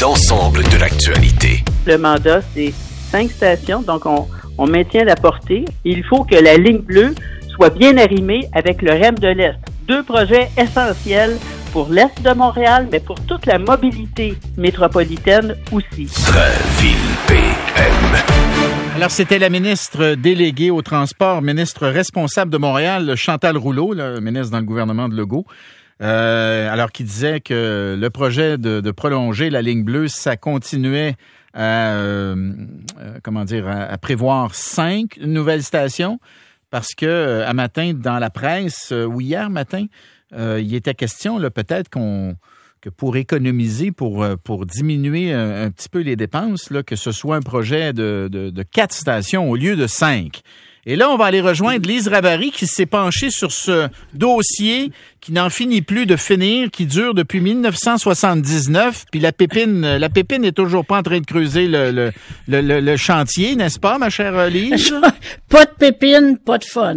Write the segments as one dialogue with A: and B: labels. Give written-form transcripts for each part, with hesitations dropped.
A: d'ensemble de l'actualité.
B: Le mandat, c'est 5 stations, donc on maintient la portée. Il faut que la ligne bleue soit bien arrimée avec le REM de l'Est. 2 projets essentiels pour l'Est de Montréal, mais pour toute la mobilité métropolitaine aussi.
A: Drainville PM.
C: Alors, c'était la ministre déléguée au transport, ministre responsable de Montréal, Chantal Rouleau, le ministre dans le gouvernement de Legault, alors qui disait que le projet de prolonger la ligne bleue, ça continuait à prévoir 5 nouvelles stations, parce que à matin, dans la presse, ou hier matin, il était question là, peut-être que pour économiser, pour diminuer un petit peu les dépenses, là, que ce soit un projet de 4 stations au lieu de 5. Et là, on va aller rejoindre Lise Ravary qui s'est penchée sur ce dossier qui n'en finit plus de finir, qui dure depuis 1979. Puis la pépine est toujours pas en train de creuser le chantier, n'est-ce pas, ma chère Lise?
D: Pas de pépine, pas de fun.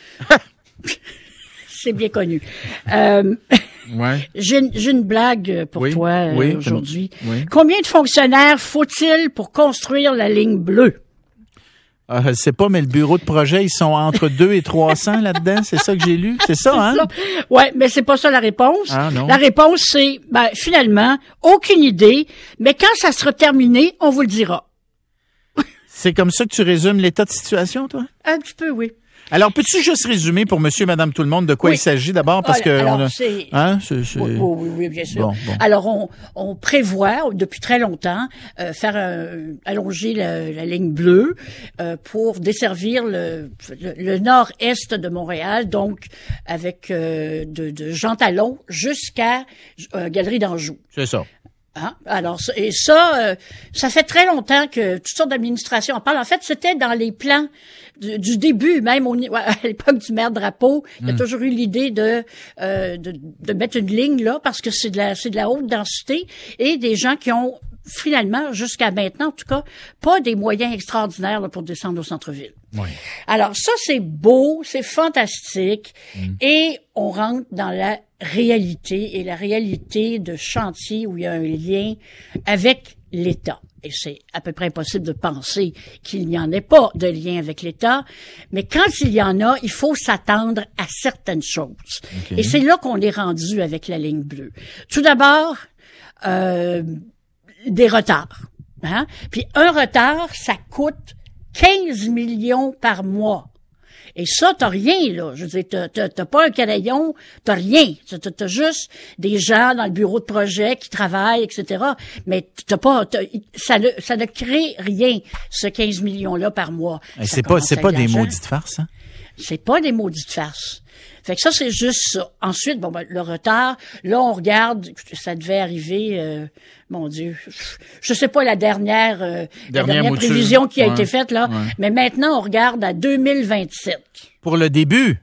D: C'est bien connu.
C: Ouais.
D: J'ai une blague pour toi aujourd'hui.
C: Oui.
D: Combien de fonctionnaires faut-il pour construire la ligne bleue?
C: Je sais pas, mais le bureau de projet, ils sont entre 200 et 300 là-dedans. C'est ça que j'ai lu? C'est ça, hein?
D: Ouais, mais c'est pas ça la réponse.
C: Ah, non.
D: La réponse, c'est, finalement, aucune idée, mais quand ça sera terminé, on vous le dira.
C: C'est comme ça que tu résumes l'état de situation, toi?
D: Un petit peu, oui.
C: Alors, peux-tu juste résumer pour monsieur, madame, tout le monde de quoi il s'agit d'abord? Parce que
D: Oui, bien sûr.
C: Bon.
D: Alors, on prévoit depuis très longtemps allonger la ligne bleue pour desservir le nord-est de Montréal, donc avec de Jean Talon jusqu'à Galerie d'Anjou.
C: C'est ça.
D: Hein? Alors, ça fait très longtemps que toutes sortes d'administrations en parlent. En fait, c'était dans les plans du début, même à l'époque du maire Drapeau, il y a toujours eu l'idée de mettre une ligne là, parce que c'est de la haute densité et des gens qui ont finalement, jusqu'à maintenant, en tout cas, pas des moyens extraordinaires là, pour descendre au centre-ville.
C: Oui.
D: Alors, ça, c'est beau, c'est fantastique, et on rentre dans la réalité, et la réalité de chantier où il y a un lien avec l'État. Et c'est à peu près impossible de penser qu'il n'y en ait pas de lien avec l'État, mais quand il y en a, il faut s'attendre à certaines choses. Okay. Et c'est là qu'on est rendu avec la ligne bleue. Tout d'abord, des retards. Hein? Puis un retard, ça coûte 15 millions par mois. Et ça, t'as rien, là. Je veux dire, t'as pas un canaillon, t'as rien. T'as juste des gens dans le bureau de projet qui travaillent, etc. Mais ça ne crée rien, ce 15 millions-là par mois.
C: C'est pas des maudites farces, hein?
D: C'est pas des maudites farces. Fait que ça, c'est juste ça. Ensuite, le retard, là, on regarde, ça devait arriver, mon Dieu, je sais pas la dernière prévision qui a été faite, là, mais maintenant, on regarde à 2027.
C: Pour le début?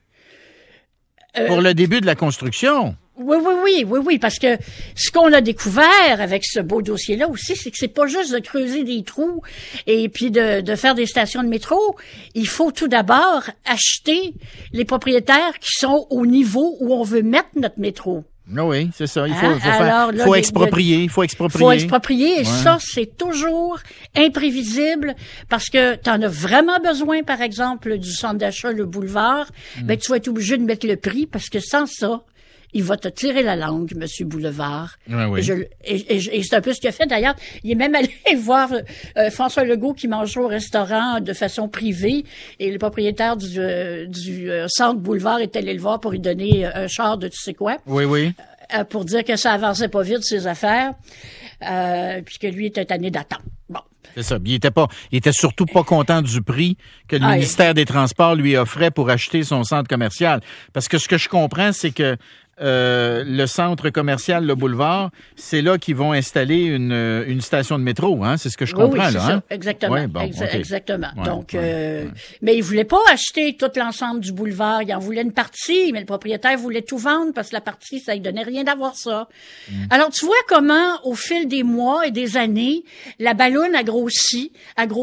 C: Pour le début de la construction?
D: Oui, parce que ce qu'on a découvert avec ce beau dossier-là aussi, c'est que c'est pas juste de creuser des trous et puis de faire des stations de métro. Il faut tout d'abord acheter les propriétaires qui sont au niveau où on veut mettre notre métro.
C: Oui, c'est ça. Il faut exproprier. Il faut exproprier.
D: Et ça, c'est toujours imprévisible parce que tu en as vraiment besoin, par exemple, du centre d'achat, le boulevard. Ben, tu vas être obligé de mettre le prix parce que sans ça, il va te tirer la langue, Monsieur Boulevard.
C: Oui.
D: Et c'est un peu ce qu'il a fait. D'ailleurs, il est même allé voir François Legault qui mangeait au restaurant de façon privée. Et le propriétaire du centre Boulevard est allé le voir pour lui donner un char de tu sais quoi.
C: Oui.
D: Pour dire que ça avançait pas vite, ses affaires. Puis que lui était tanné d'attendre. Bon.
C: C'est ça. Il était surtout pas content du prix que le ministère des Transports lui offrait pour acheter son centre commercial. Parce que ce que je comprends, c'est que le centre commercial, le boulevard, c'est là qu'ils vont installer une station de métro, hein? C'est ce que je comprends,
D: c'est
C: là.
D: Ça.
C: Hein?
D: Exactement.
C: Ouais, bon, okay.
D: Exactement. Donc, mais il voulait pas acheter tout l'ensemble du boulevard. Il en voulait une partie, mais le propriétaire voulait tout vendre parce que la partie, ça lui donnait rien d'avoir ça. Alors, tu vois comment, au fil des mois et des années, la balloune a grossi,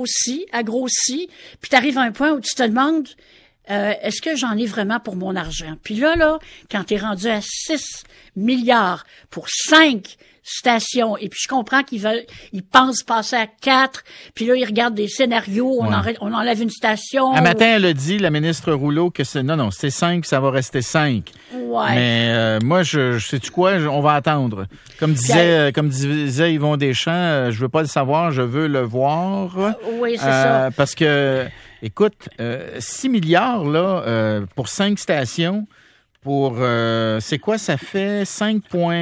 D: puis t'arrives à un point où tu te demandes, est-ce que j'en ai vraiment pour mon argent? Puis là, quand t'es rendu à 6 milliards pour 5 stations. Et puis je comprends ils pensent passer à 4, puis là ils regardent des scénarios, on enlève une station.
C: Un matin, elle a dit, la ministre Rouleau, que c'est 5, ça va rester 5.
D: Ouais.
C: Mais moi, sais-tu quoi, on va attendre. Comme disait Yvon Deschamps, je veux pas le savoir, je veux le voir.
D: Oui, c'est ça.
C: Parce que, écoute, 6 milliards là pour 5 stations. Pour c'est quoi, ça fait 5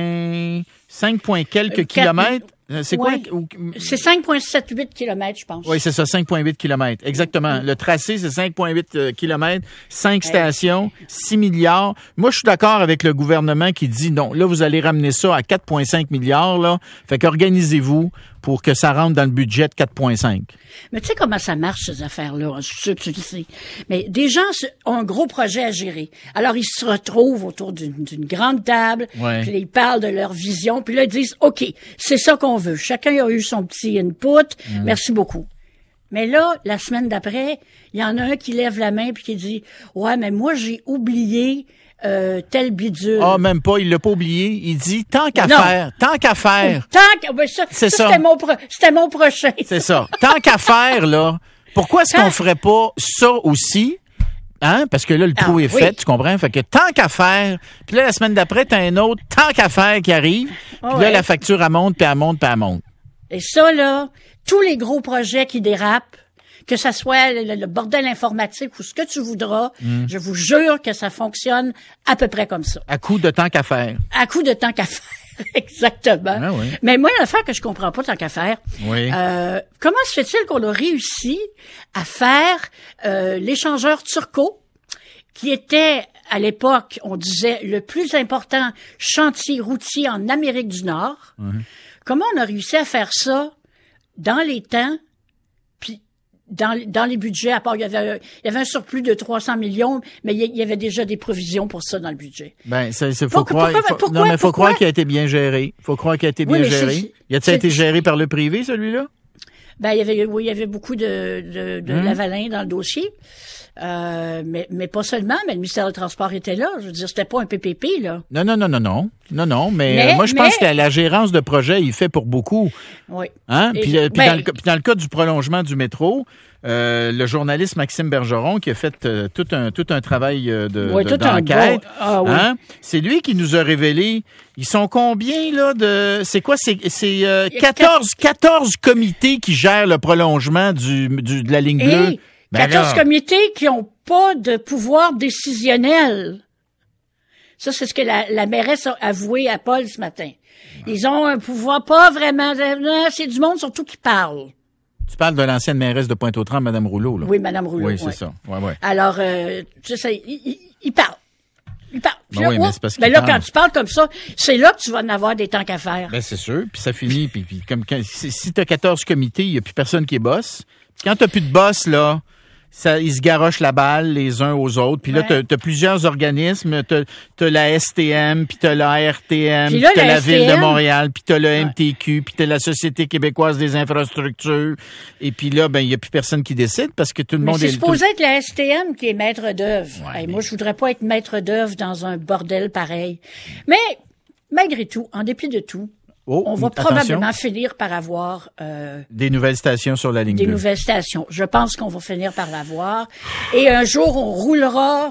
C: quelques kilomètres? C'est quoi?
D: C'est 5,78 kilomètres, je pense.
C: Oui, c'est ça, 5,8 kilomètres. Exactement. Le tracé, c'est 5,8 kilomètres, 5 stations, 6 milliards. Moi, je suis d'accord avec le gouvernement qui dit non, là, vous allez ramener ça à 4,5 milliards, là. Fait qu'organisez-vous pour que ça rentre dans le budget de 4,5.
D: Mais tu sais comment ça marche, ces affaires-là? Je suis sûr que tu le sais. Mais des gens ont un gros projet à gérer. Alors, ils se retrouvent autour d'une grande table, puis là, ils parlent de leur vision, puis là, ils disent, OK, c'est ça qu'on veut. Chacun a eu son petit input. Merci beaucoup. Mais là, la semaine d'après, il y en a un qui lève la main puis qui dit, ouais, mais moi, j'ai oublié tel bidule.
C: Ah, même pas, il l'a pas oublié. Il dit, tant qu'à faire.
D: Ben ça, c'était mon prochain.
C: C'est ça. Tant qu'à faire, là, pourquoi est-ce qu'on ferait pas ça aussi? Hein? Parce que là, le trou est fait, tu comprends? Fait que tant qu'à faire, puis là, la semaine d'après, t'as un autre tant qu'à faire qui arrive, puis là, la facture, elle monte, puis elle monte, puis elle monte.
D: Et ça, là, tous les gros projets qui dérapent, que ça soit le bordel informatique ou ce que tu voudras, je vous jure que ça fonctionne à peu près comme ça.
C: À coup de temps qu'à faire.
D: À coup de temps qu'à faire. Exactement.
C: Ah oui.
D: Mais moi, l'affaire que je comprends pas tant qu'à faire,
C: oui.
D: Comment se fait-il qu'on a réussi à faire l'échangeur Turco, qui était, à l'époque, on disait, le plus important chantier routier en Amérique du Nord. Comment on a réussi à faire ça dans les temps, puis dans les budgets, à part, il y avait un surplus de 300 millions, mais il y avait déjà des provisions pour ça dans le budget.
C: Ben, faut croire qu'il a été bien géré. Faut croire qu'il a été bien géré. Il a-t-il été géré par le privé, celui-là?
D: Ben, il y avait beaucoup de Lavalin dans le dossier. Mais pas seulement, mais le ministère du Transport était là. Je veux dire, c'était pas un PPP, là.
C: Non, mais moi, je pense que la gérance de projet, il fait pour beaucoup.
D: Oui.
C: Hein? Puis dans le cas du prolongement du métro, le journaliste Maxime Bergeron, qui a fait tout un travail d'enquête, c'est lui qui nous a révélé, ils sont combien, là, c'est 14 comités qui gèrent le prolongement de la ligne bleue.
D: 14 comités qui ont pas de pouvoir décisionnel. Ça, c'est ce que la mairesse a avoué à Paul ce matin. Ils ont un pouvoir pas vraiment... C'est du monde surtout qui parle.
C: Tu parles de l'ancienne mairesse de Pointe-aux-Trembles, Mme Rouleau, là.
D: Oui, Mme Rouleau.
C: Oui, c'est ça. Ouais.
D: Alors, tu sais, il parle. Il parle.
C: Ben mais c'est parce
D: là, quand tu parles comme ça, c'est là que tu vas en avoir des temps qu'à faire.
C: Ben, c'est sûr. Puis ça finit. puis comme si t'as 14 comités, il n'y a plus personne qui est boss. Quand t'as plus de boss, là, ils se garochent la balle les uns aux autres. Puis là, t'as plusieurs organismes. T'as la STM, puis t'as la RTM, puis t'as la Ville de Montréal, puis t'as le MTQ, puis t'as la Société québécoise des infrastructures. Et puis là, ben, il y a plus personne qui décide parce que tout le monde est...
D: C'est supposé être la STM qui est maître d'œuvre. Ouais, moi, je voudrais pas être maître d'œuvre dans un bordel pareil. Mais, malgré tout, en dépit de tout, on va probablement finir par avoir...
C: des nouvelles stations sur la ligne bleue.
D: Des nouvelles stations. Je pense qu'on va finir par l'avoir. Et un jour, on roulera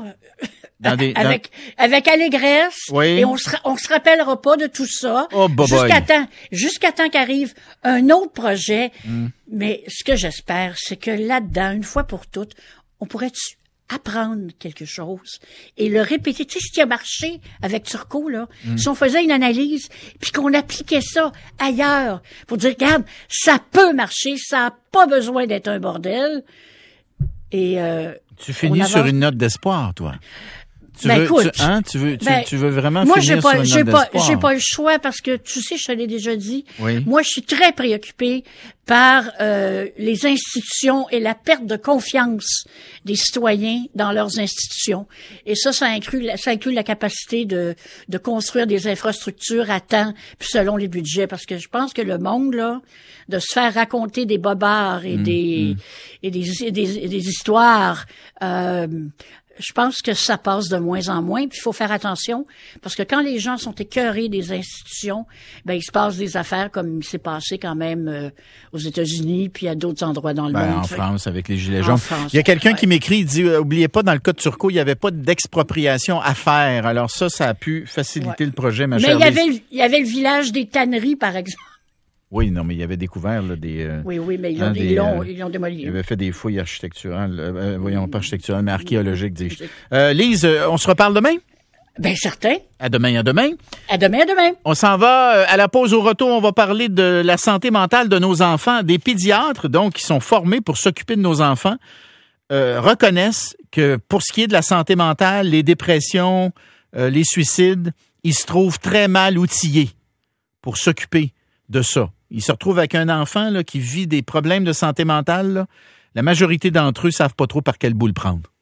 D: avec allégresse.
C: Oui.
D: Et on se rappellera pas de tout ça.
C: Oh,
D: jusqu'à temps qu'arrive un autre projet. Mais ce que j'espère, c'est que là-dedans, une fois pour toutes, on pourrait apprendre quelque chose et le répéter. Tu sais, ce qui a marché avec Turco, là, si on faisait une analyse puis qu'on appliquait ça ailleurs pour dire, regarde, ça peut marcher, ça n'a pas besoin d'être un bordel. Et
C: tu finis sur une note d'espoir, toi. Tu veux vraiment
D: moi,
C: finir sur une note d'espoir.
D: J'ai pas le choix parce que, tu sais, je te l'ai déjà dit,
C: oui.
D: Moi, je suis très préoccupée par les institutions et la perte de confiance des citoyens dans leurs institutions. Et ça inclut la capacité de construire des infrastructures à temps, puis selon les budgets, parce que je pense que le monde, là, de se faire raconter des bobards et des histoires, Je pense que ça passe de moins en moins, puis il faut faire attention, parce que quand les gens sont écœurés des institutions, il se passe des affaires comme il s'est passé quand même aux États-Unis, puis à d'autres endroits dans le monde.
C: En France, avec les Gilets jaunes.
D: France,
C: il y a quelqu'un qui m'écrit, il dit, oubliez pas, dans le cas de Turcot, il n'y avait pas d'expropriation à faire. Alors ça a pu faciliter le projet, ma chère.
D: Mais il y avait le village des tanneries, par exemple.
C: Oui, non, mais il y avait découvert là, des...
D: Oui, mais ils l'ont démoli.
C: Il avait fait des fouilles architecturales, pas architecturales, mais archéologiques, dis-je. Lise, on se reparle demain?
D: Bien, certain.
C: À demain.
D: À demain.
C: On s'en va à la pause. Au retour, on va parler de la santé mentale de nos enfants. Des pédiatres, donc, qui sont formés pour s'occuper de nos enfants, reconnaissent que pour ce qui est de la santé mentale, les dépressions, les suicides, ils se trouvent très mal outillés pour s'occuper de ça. Ils se retrouvent avec un enfant là, qui vit des problèmes de santé mentale. Là. La majorité d'entre eux ne savent pas trop par quel bout le prendre.